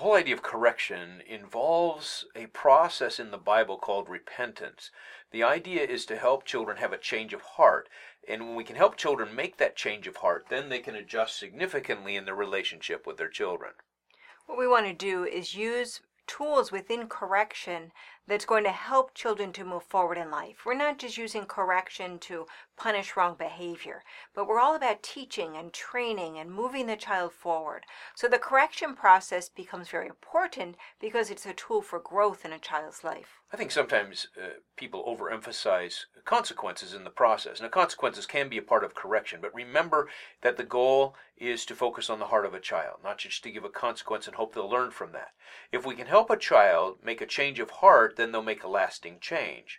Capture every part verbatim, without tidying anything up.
whole idea of correction involves a process in the Bible called repentance. The idea is to help children have a change of heart. And when we can help children make that change of heart, then they can adjust significantly in their relationship with their children. What we want to do is use tools within correction that's going to help children to move forward in life. We're not just using correction to punish wrong behavior, but we're all about teaching and training and moving the child forward. So the correction process becomes very important because it's a tool for growth in a child's life. I think sometimes uh, people overemphasize consequences in the process. Now, consequences can be a part of correction, but remember that the goal is to focus on the heart of a child, not just to give a consequence and hope they'll learn from that. If we can help a child make a change of heart, then they'll make a lasting change.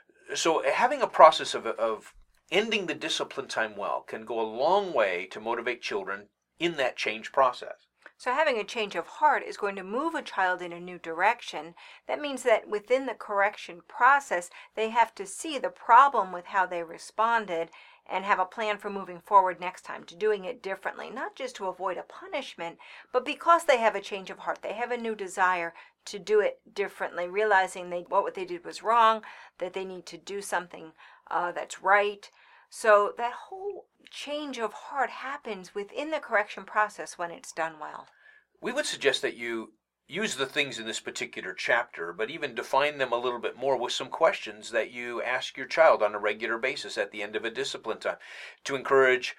So having a process of, of ending the discipline time well can go a long way to motivate children in that change process. So having a change of heart is going to move a child in a new direction. That means that within the correction process, they have to see the problem with how they responded and have a plan for moving forward next time, to doing it differently, not just to avoid a punishment, but because they have a change of heart. They have a new desire to do it differently, realizing they what they did was wrong, that they need to do something uh, that's right. So that whole change of heart happens within the correction process when it's done well. We would suggest that you use the things in this particular chapter, but even define them a little bit more with some questions that you ask your child on a regular basis at the end of a discipline time. To encourage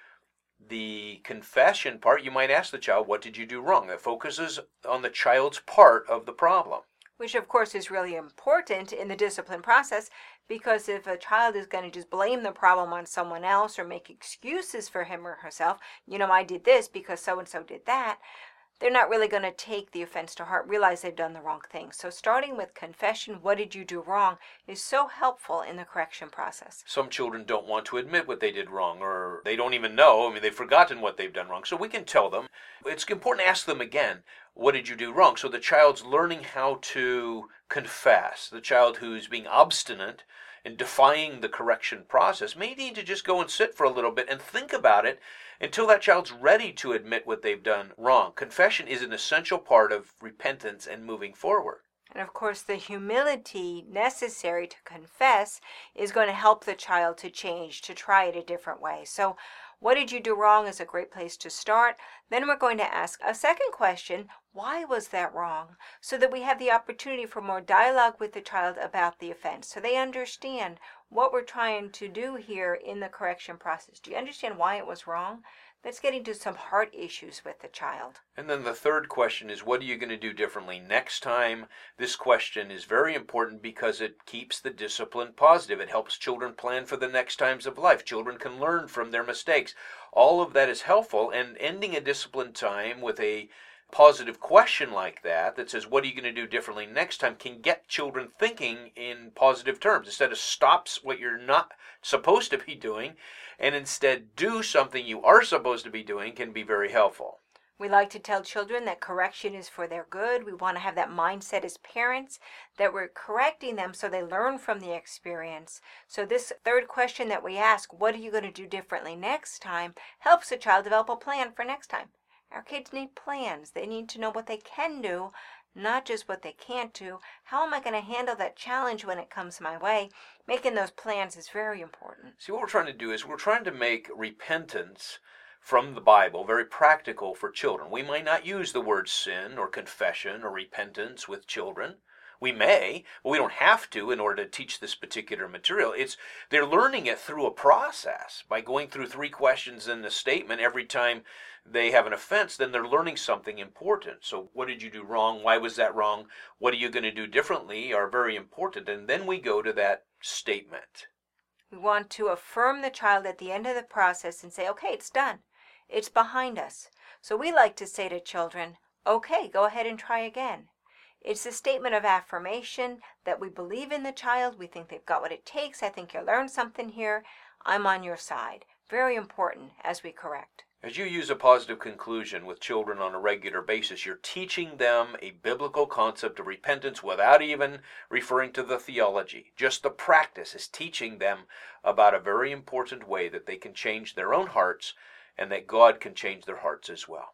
the confession part, you might ask the child, what did you do wrong? That focuses on the child's part of the problem. Which, of course, is really important in the discipline process, because if a child is going to just blame the problem on someone else or make excuses for him or herself, you know, I did this because so-and-so did that, they're not really going to take the offense to heart, realize they've done the wrong thing. So starting with confession, what did you do wrong, is so helpful in the correction process. Some children don't want to admit what they did wrong, or they don't even know. I mean, they've forgotten what they've done wrong. So we can tell them. It's important to ask them again, what did you do wrong? So the child's learning how to confess. The child who's being obstinate and defying the correction process may need to just go and sit for a little bit and think about it until that child's ready to admit what they've done wrong. Confession is an essential part of repentance and moving forward. And of course, the humility necessary to confess is going to help the child to change, to try it a different way. So what did you do wrong is a great place to start. Then we're going to ask a second question, why was that wrong? So that we have the opportunity for more dialogue with the child about the offense, so they understand what we're trying to do here in the correction process. Do you understand why it was wrong? That's getting to some heart issues with the child. And then the third question is, what are you going to do differently next time? This question is very important because it keeps the discipline positive. It helps children plan for the next times of life. Children can learn from their mistakes. All of that is helpful, and ending a discipline time with a positive question like that, that says, what are you going to do differently next time, can get children thinking in positive terms. Instead of stops what you're not supposed to be doing, and instead do something you are supposed to be doing, can be very helpful. We like to tell children that correction is for their good. We want to have that mindset as parents, that we're correcting them so they learn from the experience. So this third question that we ask, what are you going to do differently next time, helps the child develop a plan for next time. Our kids need plans. They need to know what they can do, not just what they can't do. How am I going to handle that challenge when it comes my way? Making those plans is very important. See, what we're trying to do is we're trying to make repentance from the Bible very practical for children. We might not use the word sin or confession or repentance with children. We may, but we don't have to in order to teach this particular material. It's they're learning it through a process. By going through three questions in the statement every time they have an offense, then they're learning something important. So what did you do wrong? Why was that wrong? What are you going to do differently are very important. And then we go to that statement. We want to affirm the child at the end of the process and say, okay, it's done. It's behind us. So we like to say to children, okay, go ahead and try again. It's a statement of affirmation that we believe in the child. We think they've got what it takes. I think you'll learn something here. I'm on your side. Very important as we correct. As you use a positive conclusion with children on a regular basis, you're teaching them a biblical concept of repentance without even referring to the theology. Just the practice is teaching them about a very important way that they can change their own hearts and that God can change their hearts as well.